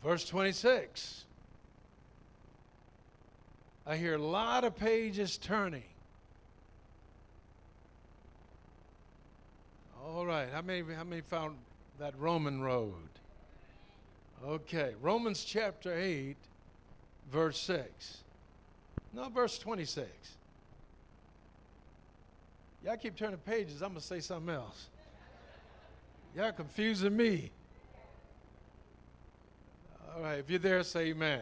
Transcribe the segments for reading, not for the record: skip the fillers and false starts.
Verse 26. I hear a lot of pages turning. All right, how many found that Roman road? Okay, Romans chapter 8, verse 6. No, verse 26. Y'all keep turning pages, I'm going to say something else. Y'all confusing me. All right, if you're there, say amen.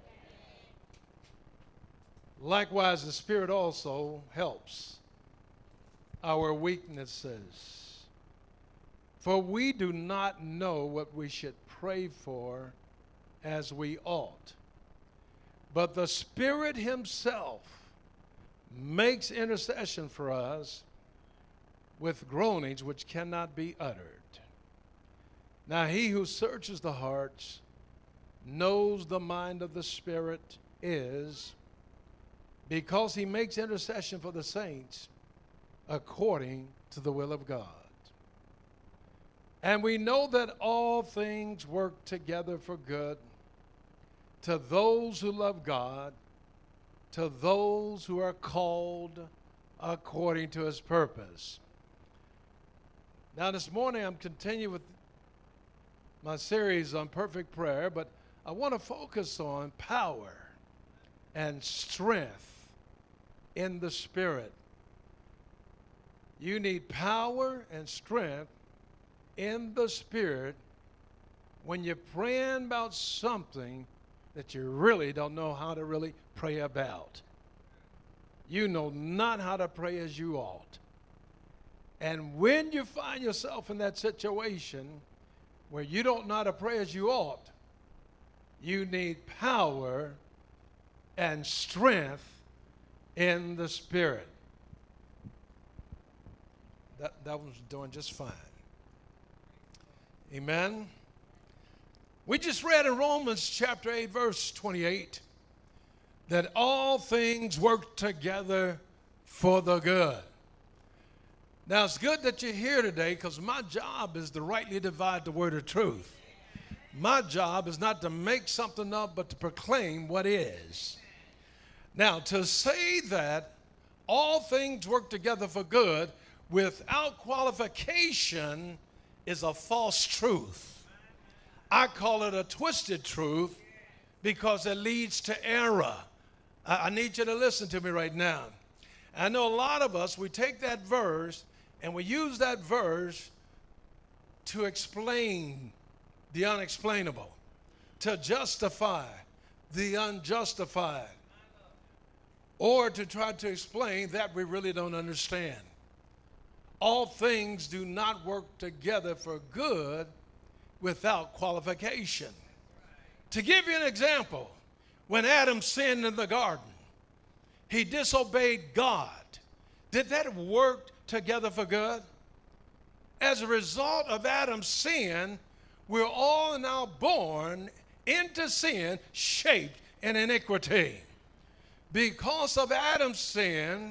Likewise, the Spirit also helps our weaknesses. For we do not know what we should pray for as we ought. But the Spirit Himself makes intercession for us with groanings which cannot be uttered. Now He who searches the hearts knows the mind of the Spirit is, because He makes intercession for the saints according to the will of God. And we know that all things work together for good to those who love God, to those who are called according to His purpose. Now this morning I'm continuing with my series on perfect prayer, but I want to focus on power and strength in the Spirit. You need power and strength in the Spirit when you're praying about something that you really don't know how to really pray about. You know not how to pray as you ought. And when you find yourself in that situation where you don't know how to pray as you ought, you need power and strength in the Spirit. That was doing just fine. Amen. We just read in Romans chapter 8, verse 28, that all things work together for the good. Now, it's good that you're here today, because my job is to rightly divide the word of truth. My job is not to make something up, but to proclaim what is. Now, to say that all things work together for good without qualification is a false truth. I call it a twisted truth because it leads to error. I need you to listen to me right now. I know a lot of us, we take that verse and we use that verse to explain the unexplainable, to justify the unjustified, or to try to explain that we really don't understand. All things do not work together for good without qualification. To give you an example, when Adam sinned in the garden, he disobeyed God. Did that work together for good? As a result of Adam's sin, we're all now born into sin, shaped in iniquity. Because of Adam's sin,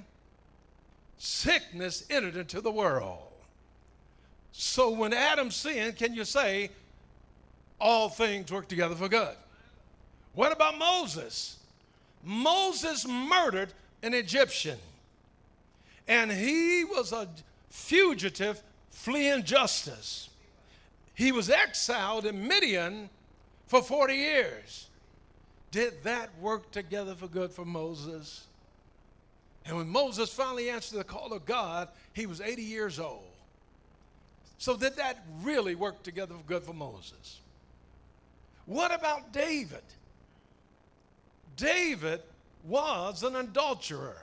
sickness entered into the world. So when Adam sinned, can you say all things work together for good? What about Moses? Moses murdered an Egyptian, and he was a fugitive fleeing justice. He was exiled in Midian for 40 years. Did that work together for good for Moses? And when Moses finally answered the call of God, he was 80 years old. So did that really work together for good for Moses? What about David? David was an adulterer.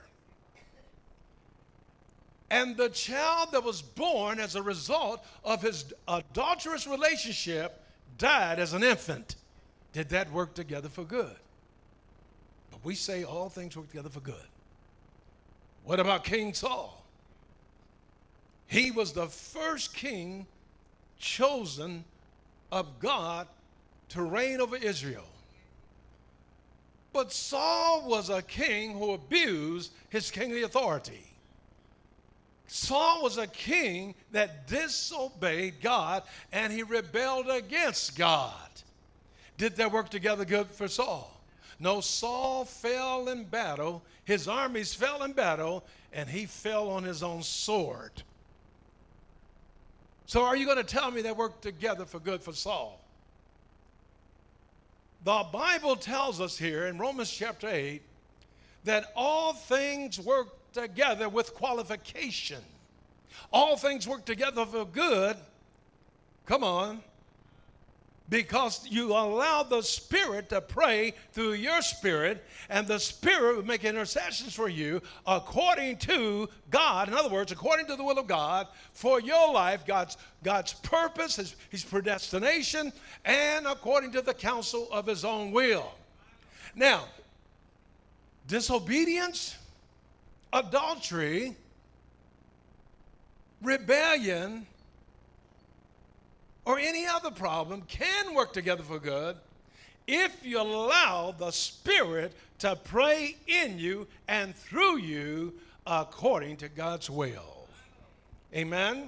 And the child that was born as a result of his adulterous relationship died as an infant. Did that work together for good? But we say all things work together for good. What about King Saul? He was the first king chosen of God to reign over Israel. But Saul was a king who abused his kingly authority. Saul was a king that disobeyed God, and he rebelled against God. Did that work together good for Saul? No, Saul fell in battle. His armies fell in battle, and he fell on his own sword. So are you going to tell me that worked together for good for Saul? The Bible tells us here in Romans chapter 8 that all things work together with qualification. All things work together for good. Come on. Because you allow the Spirit to pray through your spirit, and the Spirit will make intercessions for you according to God. In other words, according to the will of God for your life, God's purpose, his predestination, and according to the counsel of his own will. Now, disobedience, adultery, rebellion, or any other problem can work together for good if you allow the Spirit to pray in you and through you according to God's will. Amen?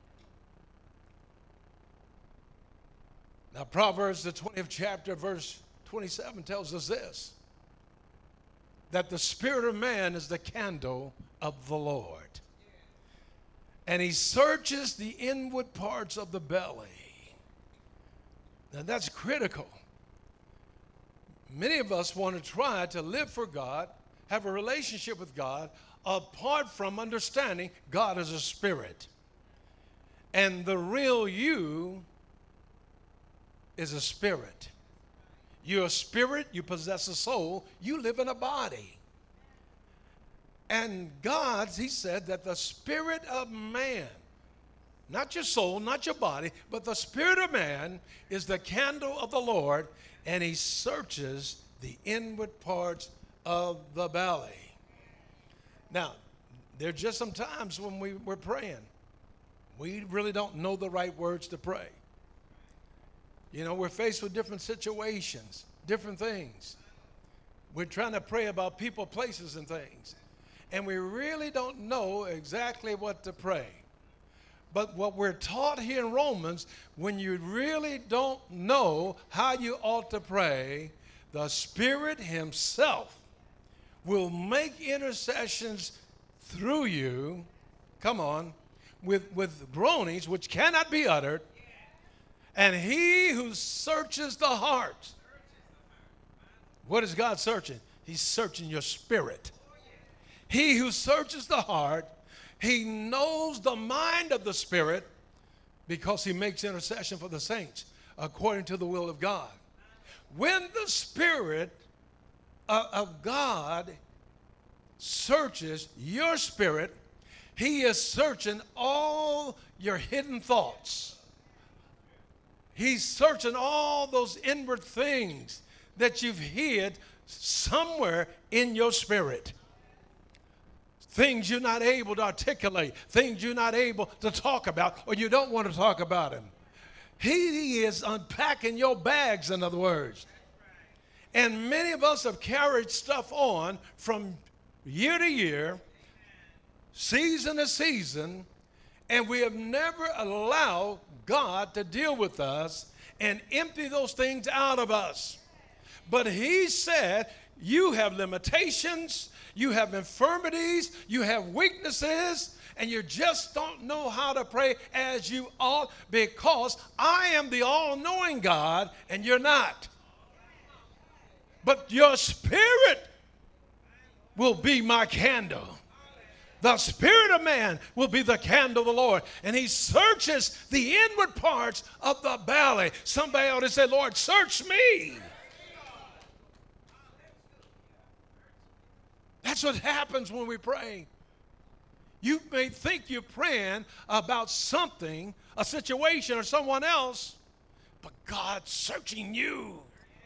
Now, Proverbs, the 20th chapter, verse 27 tells us this, that the spirit of man is the candle of the Lord, and he searches the inward parts of the belly. Now that's critical. Many of us want to try to live for God, have a relationship with God, apart from understanding God as a spirit. And the real you is a spirit. You're a spirit, you possess a soul, you live in a body. And God, he said that the spirit of man, not your soul, not your body, but the spirit of man is the candle of the Lord, and he searches the inward parts of the belly. Now, there are just some times when we're praying, we really don't know the right words to pray. You know, we're faced with different situations, different things. We're trying to pray about people, places, and things. And we really don't know exactly what to pray. But what we're taught here in Romans, when you really don't know how you ought to pray, the Spirit himself will make intercessions through you, come on, with groanings which cannot be uttered. And he who searches the heart, what is God searching? He's searching your spirit. He who searches the heart, he knows the mind of the Spirit because he makes intercession for the saints according to the will of God. When the Spirit of God searches your spirit, he is searching all your hidden thoughts. He's searching all those inward things that you've hid somewhere in your spirit. Things you're not able to articulate, things you're not able to talk about, or you don't want to talk about him. He is unpacking your bags, in other words. And many of us have carried stuff on from year to year, season to season, and we have never allowed God to deal with us and empty those things out of us. But he said, you have limitations, you have infirmities, you have weaknesses, and you just don't know how to pray as you ought because I am the all-knowing God and you're not. But your spirit will be my candle. The spirit of man will be the candle of the Lord. And he searches the inward parts of the belly. Somebody ought to say, Lord, search me. That's what happens when we pray. You may think you're praying about something, a situation, or someone else, but God's searching you.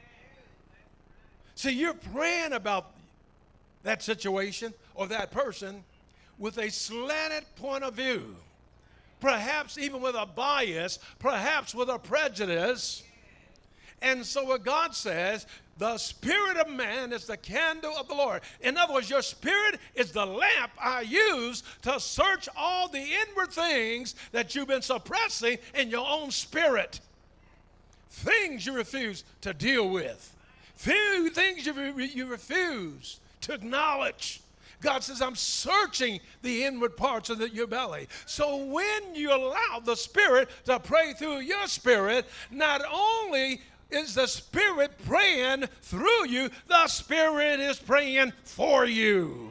See, you're praying about that situation or that person with a slanted point of view, perhaps even with a bias, perhaps with a prejudice. And so what God says, the spirit of man is the candle of the Lord. In other words, your spirit is the lamp I use to search all the inward things that you've been suppressing in your own spirit. things you refuse to deal with, few things you refuse to acknowledge. God says, I'm searching the inward parts of your belly. So when you allow the Spirit to pray through your spirit, not only is the Spirit praying through you, the Spirit is praying for you.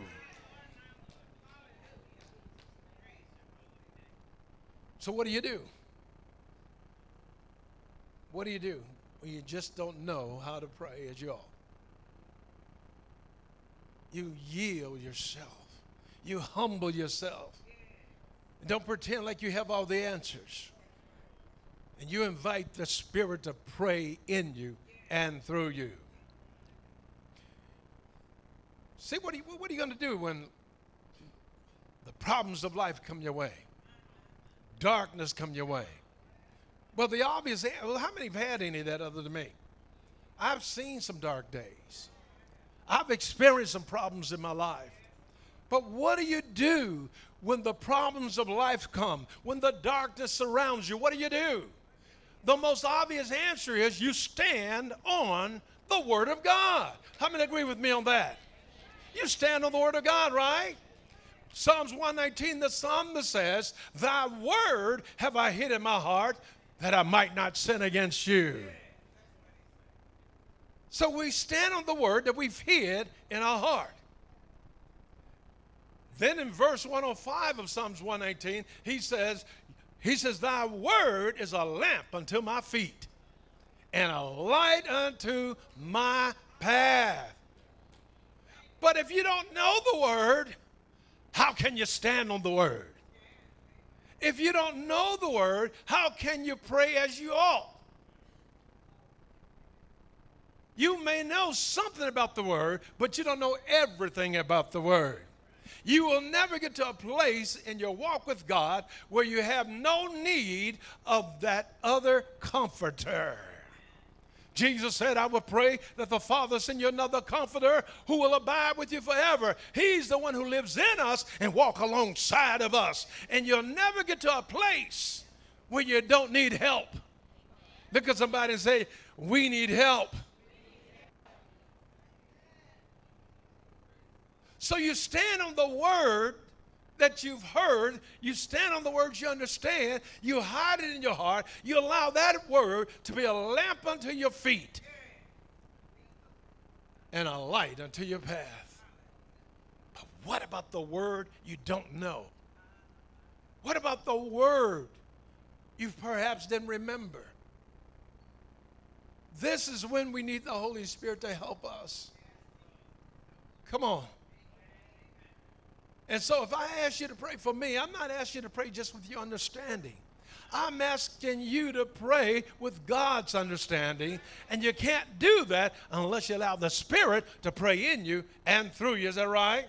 So what do you do? What do you do when you just don't know how to pray as you ought? You yield yourself. You humble yourself. Don't pretend like you have all the answers. And you invite the Spirit to pray in you and through you. See, what are you going to do when the problems of life come your way? Darkness come your way? Well, the obvious, how many have had any of that other than me? I've seen some dark days. I've experienced some problems in my life. But what do you do when the problems of life come? When the darkness surrounds you, what do? The most obvious answer is you stand on the Word of God. How many agree with me on that? You stand on the Word of God, right? Psalms 119, the psalmist says, Thy word have I hid in my heart that I might not sin against you. So we stand on the word that we've hid in our heart. Then in verse 105 of Psalms 119, he says, Thy word is a lamp unto my feet and a light unto my path. But if you don't know the word, how can you stand on the word? If you don't know the word, how can you pray as you ought? You may know something about the word, but you don't know everything about the word. You will never get to a place in your walk with God where you have no need of that other comforter. Jesus said, I will pray that the Father send you another comforter who will abide with you forever. He's the one who lives in us and walk alongside of us. And you'll never get to a place where you don't need help. Look at somebody and say, we need help. So you stand on the word that you've heard, you stand on the words you understand, you hide it in your heart, you allow that word to be a lamp unto your feet and a light unto your path. But what about the word you don't know? What about the word you perhaps didn't remember? This is when we need the Holy Spirit to help us. Come on. And so if I ask you to pray for me, I'm not asking you to pray just with your understanding. I'm asking you to pray with God's understanding, and you can't do that unless you allow the Spirit to pray in you and through you. Is that right?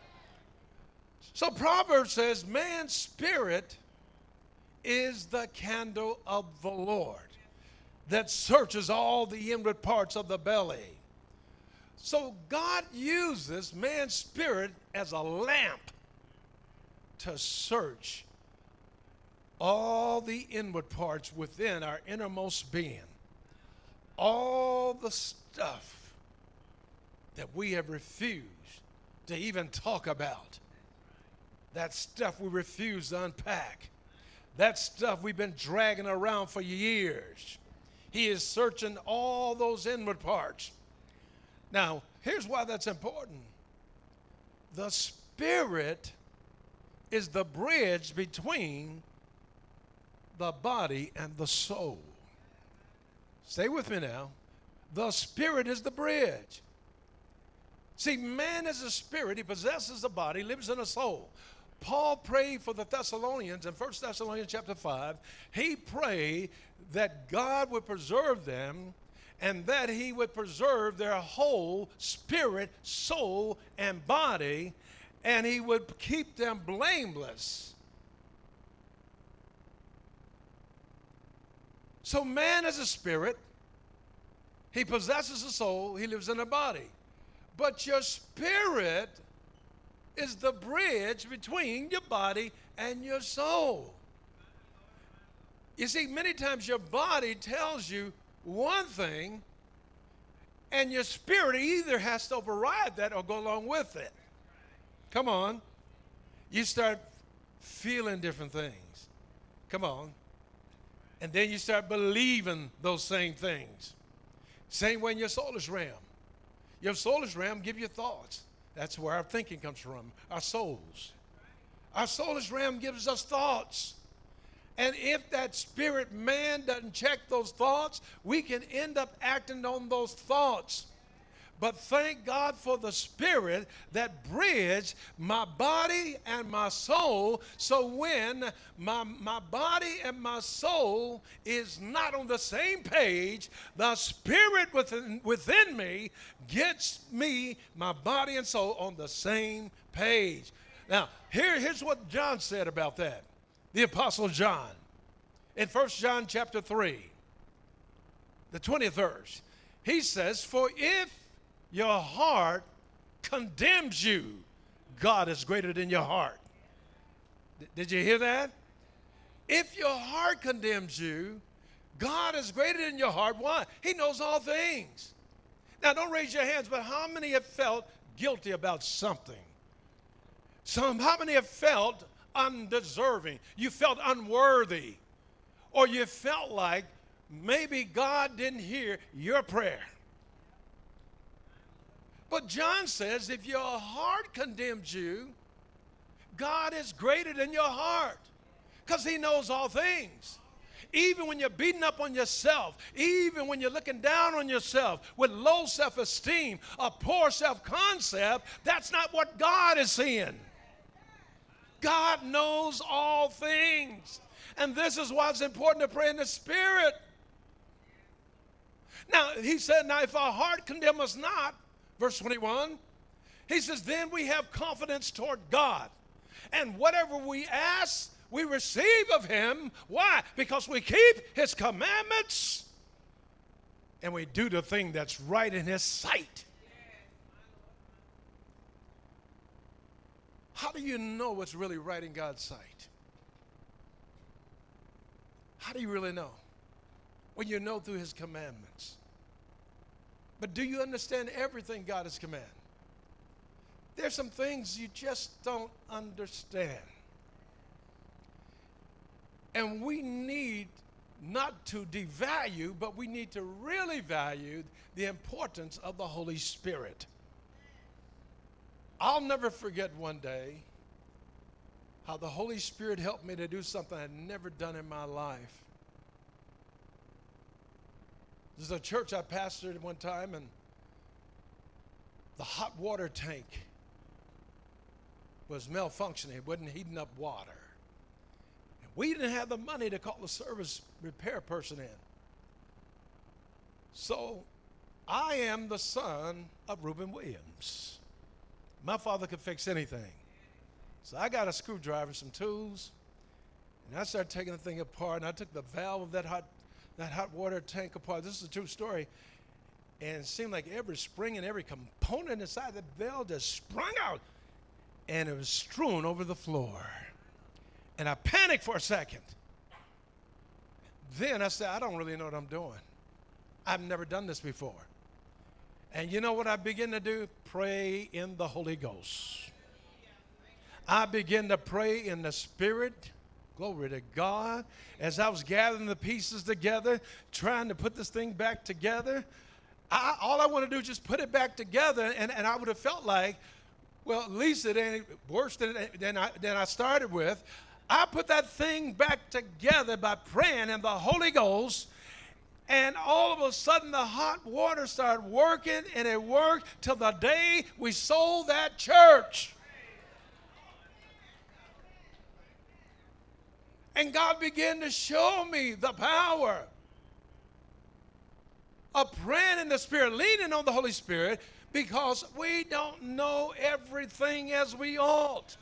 So Proverbs says, man's spirit is the candle of the Lord that searches all the inward parts of the belly. So God uses man's spirit as a lamp to search all the inward parts within our innermost being. All the stuff that we have refused to even talk about. That stuff we refuse to unpack. That stuff we've been dragging around for years. He is searching all those inward parts. Now, here's why that's important. The Spirit is the bridge between the body and the soul. Stay with me now. The Spirit is the bridge. See, man is a spirit. He possesses a body, lives in a soul. Paul prayed for the Thessalonians in 1 Thessalonians chapter 5. He prayed that God would preserve them and that he would preserve their whole spirit, soul, and body, and he would keep them blameless. So man is a spirit. He possesses a soul. He lives in a body. But your spirit is the bridge between your body and your soul. You see, many times your body tells you one thing, and your spirit either has to override that or go along with it. Come on. You start feeling different things. Come on. And then you start believing those same things. Same way in your soulish realm. Your soulish realm give you thoughts. That's where our thinking comes from, our souls. Our soulish realm gives us thoughts. And if that spirit man doesn't check those thoughts, we can end up acting on those thoughts. But thank God for the spirit that bridged my body and my soul. So when my body and my soul is not on the same page, the spirit within me gets me, my body and soul, on the same page. Now, here's what John said about that. The Apostle John, in 1 John chapter 3, the 20th verse, he says, "For if your heart condemns you, God is greater than your heart." Did you hear that? If your heart condemns you, God is greater than your heart. Why? He knows all things. Now, don't raise your hands, but how many have felt guilty about something? How many have felt undeserving? You felt unworthy. Or you felt like maybe God didn't hear your prayer. But John says if your heart condemns you, God is greater than your heart because he knows all things. Even when you're beating up on yourself, even when you're looking down on yourself with low self-esteem, a poor self-concept, that's not what God is seeing. God knows all things. And this is why it's important to pray in the Spirit. Now, he said, now if our heart condemn us not, verse 21, he says, then we have confidence toward God. And whatever we ask, we receive of him. Why? Because we keep his commandments and we do the thing that's right in his sight. How do you know what's really right in God's sight? How do you really know? When you know through his commandments. But do you understand everything God has commanded? There's some things you just don't understand. And we need not to devalue, but we need to really value the importance of the Holy Spirit. I'll never forget one day how the Holy Spirit helped me to do something I'd never done in my life. There's a church I pastored at one time, and the hot water tank was malfunctioning. It wasn't heating up water. And we didn't have the money to call the service repair person in. So I am the son of Reuben Williams. My father could fix anything. So I got a screwdriver, some tools, and I started taking the thing apart, and I took the valve of that hot water tank apart. This is a true story. And it seemed like every spring and every component inside the valve just sprung out, and it was strewn over the floor. And I panicked for a second. Then I said, I don't really know what I'm doing. I've never done this before. And you know what I began to do? Pray in the Holy Ghost. I began to pray in the Spirit. Glory to God. As I was gathering the pieces together, trying to put this thing back together, all I want to do is just put it back together, and I would have felt like, well, at least it ain't worse than I started with. I put that thing back together by praying in the Holy Ghost. And all of a sudden, the hot water started working, and it worked till the day we sold that church. And God began to show me the power of praying in the Spirit, leaning on the Holy Spirit, because we don't know everything as we ought.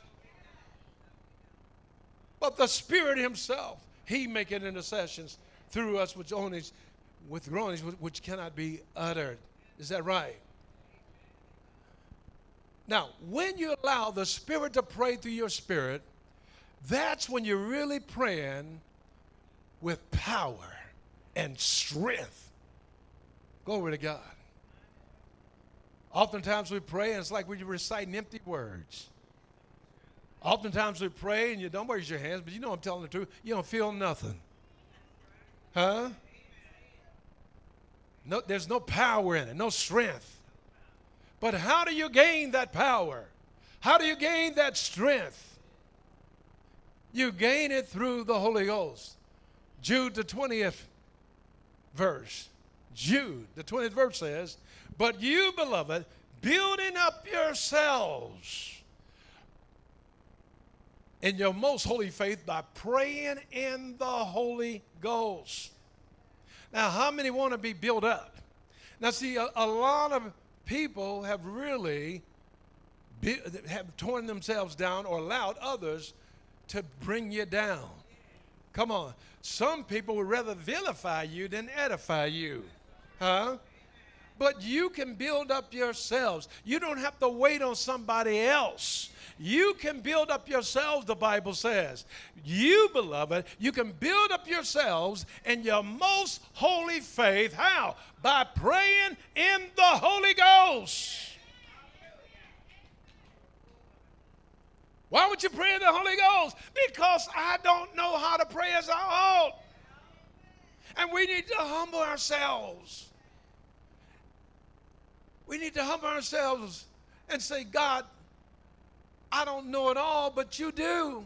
But the Spirit himself, he maketh intercessions through us with groanings which cannot be uttered. Is that right? Now, when you allow the Spirit to pray through your spirit, that's when you're really praying with power and strength. Glory to God. Oftentimes we pray and it's like we're reciting empty words. Oftentimes we pray and you don't raise your hands, but you know I'm telling the truth. You don't feel nothing. Huh? No, there's no power in it, no strength. But how do you gain that power? How do you gain that strength? You gain it through the Holy Ghost. Jude, the 20th verse. Jude, the 20th verse says, but you, beloved, building up yourselves in your most holy faith by praying in the Holy Ghost. Now, how many want to be built up? Now, see, a lot of people have really have torn themselves down or allowed others to bring you down. Come on. Some people would rather vilify you than edify you. Huh? But you can build up yourselves. You don't have to wait on somebody else. You can build up yourselves, the Bible says. You, beloved, you can build up yourselves in your most holy faith. How? By praying in the Holy Ghost. Why would you pray in the Holy Ghost? Because I don't know how to pray as I ought. And we need to humble ourselves. We need to humble ourselves and say, God, I don't know it all, but you do.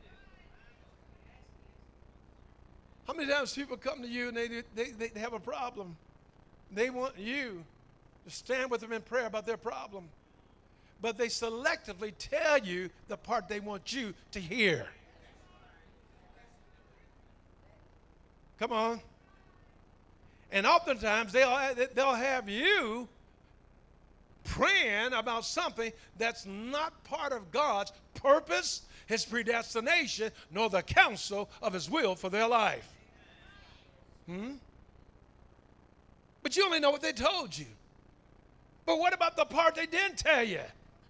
How many times people come to you and they have a problem? They want you to stand with them in prayer about their problem. But they selectively tell you the part they want you to hear. Come on. And oftentimes they'll have you praying about something that's not part of God's purpose, his predestination, nor the counsel of his will for their life. But you only know what they told you. But what about the part they didn't tell you?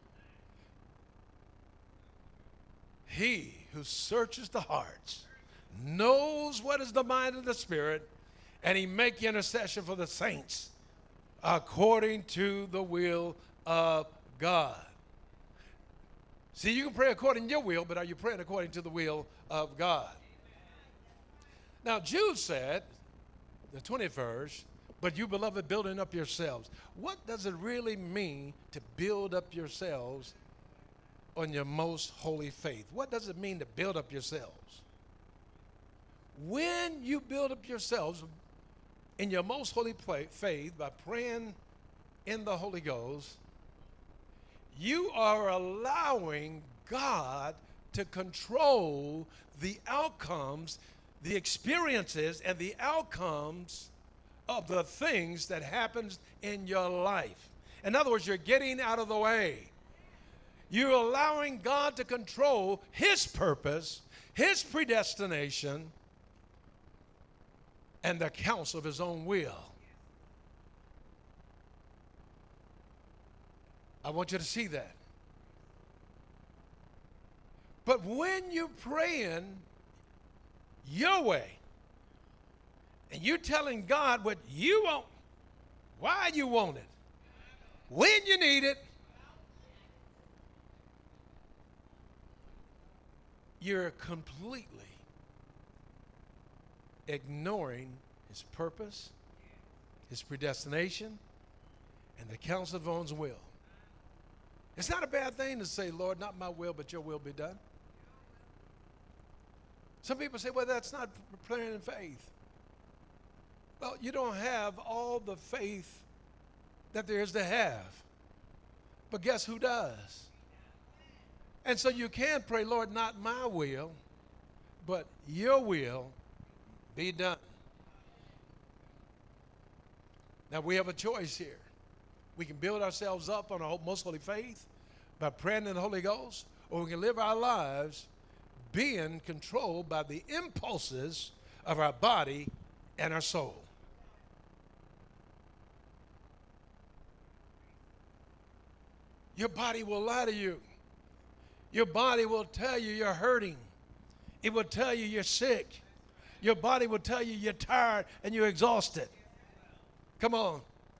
He who searches the hearts knows what is the mind of the Spirit, and he make intercession for the saints according to the will of God. See, you can pray according to your will, but are you praying according to the will of God? Now, Jude said, the 20th verse, but you, beloved, building up yourselves. What does it really mean to build up yourselves on your most holy faith? What does it mean to build up yourselves? When you build up yourselves in your most holy faith by praying in the Holy Ghost, you are allowing God to control the outcomes, the experiences, and the outcomes of the things that happens in your life. In other words, you're getting out of the way. You're allowing God to control his purpose, his predestination, and the counsel of his own will. I want you to see that. But when you're praying your way, and you're telling God what you want, why you want it, when you need it, you're completely ignoring his purpose, his predestination, and the counsel of his own will. It's not a bad thing to say, Lord, not my will, but your will be done. Some people say, well, that's not praying in faith. Well, you don't have all the faith that there is to have. But guess who does? And so you can pray, Lord, not my will, but your will be done. Now we have a choice here. We can build ourselves up on our most holy faith by praying in the Holy Ghost, or we can live our lives being controlled by the impulses of our body and our soul. Your body will lie to you. Your body will tell you you're hurting. It will tell you you're sick. Your body will tell you you're tired and you're exhausted. Come on.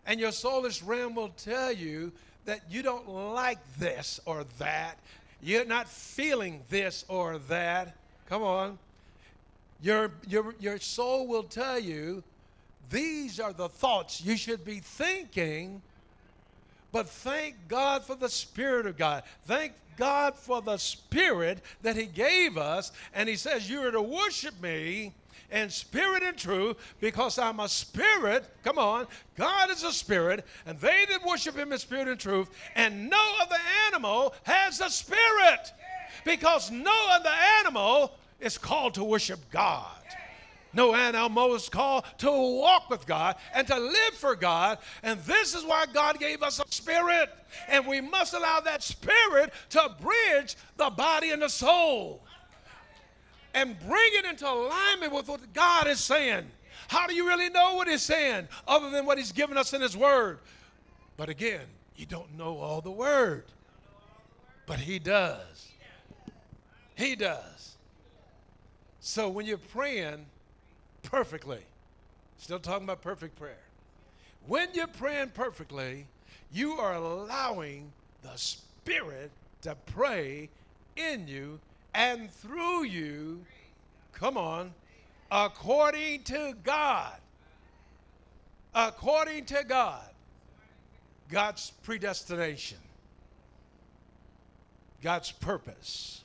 And your soulish realm will tell you that you don't like this or that. You're not feeling this or that. Come on. Your soul will tell you these are the thoughts you should be thinking. But thank God for the Spirit of God. Thank God for the Spirit that He gave us. And He says, you are to worship me in spirit and truth, because I'm a spirit. Come on. God is a spirit, and they that worship Him in spirit and truth. And no other animal has a spirit, because no other animal is called to worship God. No animal is called to walk with God and to live for God. And this is why God gave us a spirit. And we must allow that spirit to bridge the body and the soul and bring it into alignment with what God is saying. How do you really know what He's saying other than what He's given us in His Word? But again, you don't know all the Word. But He does. He does. So when you're praying perfectly, still talking about perfect prayer. When you're praying perfectly, you are allowing the Spirit to pray in you and through you, come on, according to God. According to God. God's predestination. God's purpose.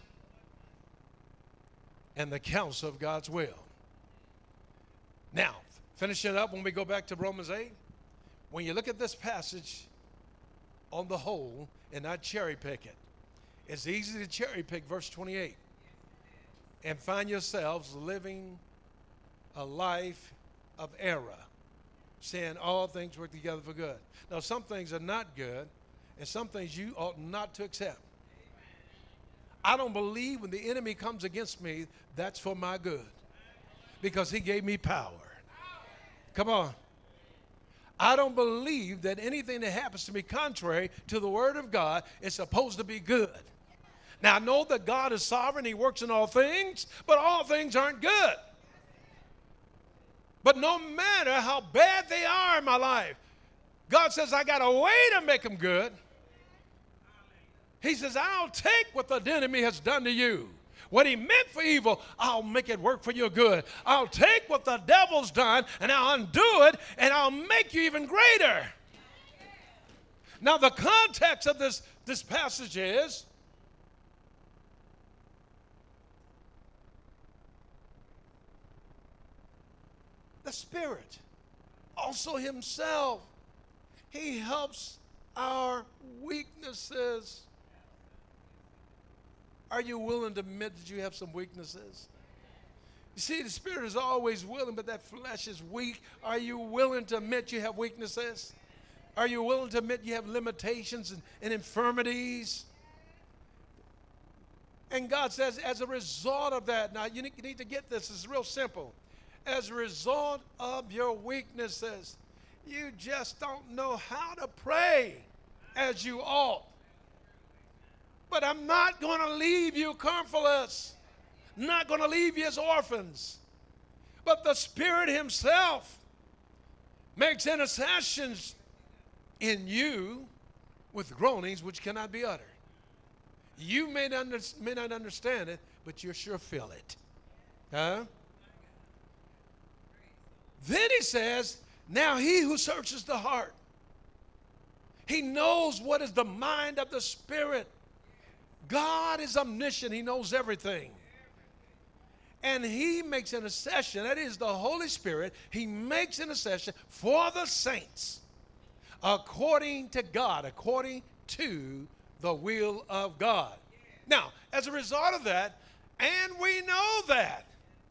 And the counsel of God's will. Now, finish it up when we go back to Romans 8. When you look at this passage on the whole and not cherry pick it, it's easy to cherry pick verse 28 and find yourselves living a life of error, saying all things work together for good. Now, some things are not good, and some things you ought not to accept. I don't believe when the enemy comes against me, that's for my good, because he gave me power. Come on. I don't believe that anything that happens to me contrary to the Word of God is supposed to be good. Now, I know that God is sovereign. He works in all things, but all things aren't good. But no matter how bad they are in my life, God says, I got a way to make them good. He says, I'll take what the enemy has done to you. What he meant for evil, I'll make it work for your good. I'll take what the devil's done, and I'll undo it, and I'll make you even greater. Now, the context of this passage is, the Spirit, also Himself, He helps our weaknesses. Are you willing to admit that you have some weaknesses? You see, the Spirit is always willing, but that flesh is weak. Are you willing to admit you have weaknesses? Are you willing to admit you have limitations and infirmities? And God says, as a result of that, now you need to get this, it's real simple. As a result of your weaknesses, you just don't know how to pray as you ought. But I'm not going to leave you comfortless. Not going to leave you as orphans. But the Spirit Himself makes intercessions in you with groanings which cannot be uttered. You may not understand it, but you sure feel it. Huh? Then He says, now He who searches the heart, He knows what is the mind of the Spirit. God is omniscient. He knows everything. And He makes intercession. That is the Holy Spirit. He makes intercession for the saints according to God, according to the will of God. Now, as a result of that, and we know that,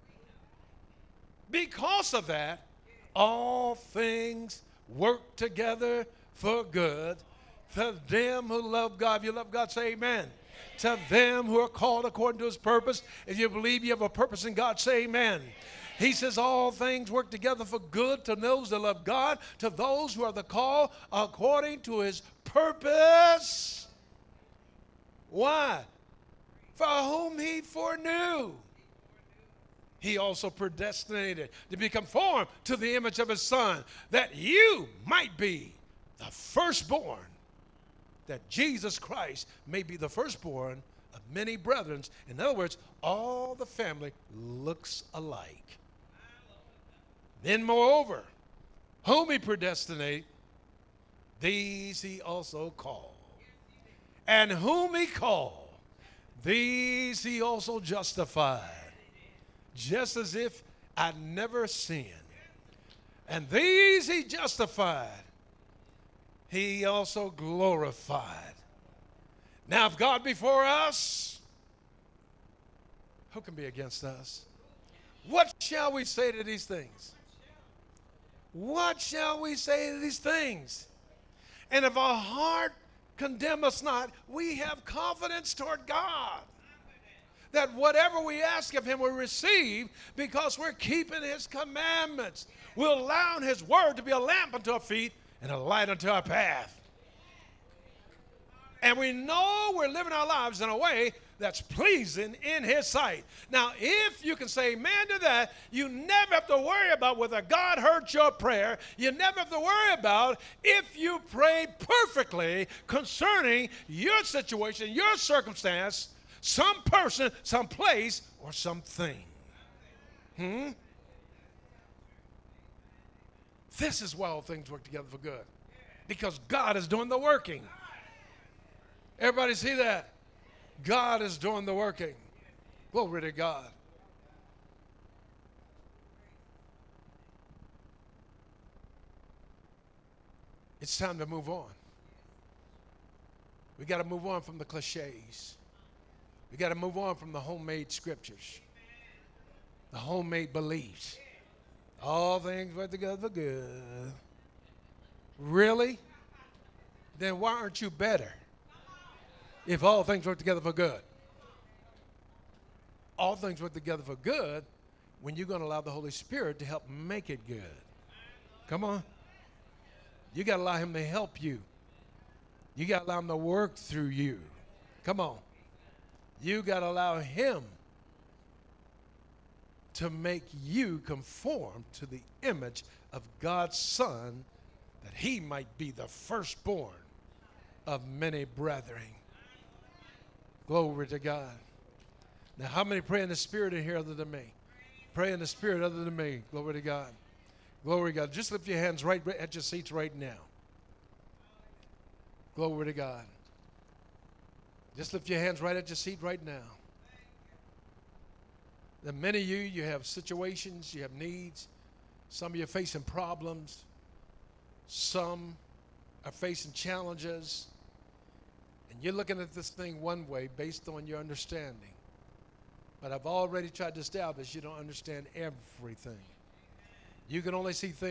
because of that, all things work together for good to them who love God. If you love God, say amen. To them who are called according to His purpose. If you believe you have a purpose in God, say amen. He says all things work together for good to those that love God, to those who are the called according to His purpose. Why? For whom He foreknew, He also predestinated to be conformed to the image of His Son, that you might be the firstborn, that Jesus Christ may be the firstborn of many brethren. In other words, all the family looks alike. Then moreover, whom he predestinate, these he also called. And whom he called, these he also justified. Just as if I'd never sinned. And these he justified, he also glorified. Now if God be for us, who can be against us? What shall we say to these things? What shall we say to these things? And if our heart condemn us not, we have confidence toward God that whatever we ask of him we receive, because we're keeping his commandments. We're allowing his word to be a lamp unto our feet and a light unto our path. And we know we're living our lives in a way that's pleasing in his sight. Now, if you can say amen to that, you never have to worry about whether God heard your prayer. You never have to worry about if you prayed perfectly concerning your situation, your circumstance, some person, some place, or something. This is why all things work together for good. Because God is doing the working. Everybody see that? God is doing the working. Glory to God. It's time to move on. We got to move on from the cliches. We got to move on from the homemade scriptures, the homemade beliefs. All things work together for good. Really? Then why aren't you better? If all things work together for good. All things work together for good when you're going to allow the Holy Spirit to help make it good. Come on. You got to allow him to help you. You got to allow him to work through you. Come on. You got to allow him to make you conform to the image of God's Son, that he might be the firstborn of many brethren. Glory to God. Now, how many pray in the Spirit in here other than me? Pray in the Spirit other than me. Glory to God. Glory to God. Just lift your hands right at your seats right now. Glory to God. Just lift your hands right at your seat right now. There are many of you have situations, you have needs. Some of you are facing problems. Some are facing challenges. And you're looking at this thing one way based on your understanding. But I've already tried to establish you don't understand everything. You can only see things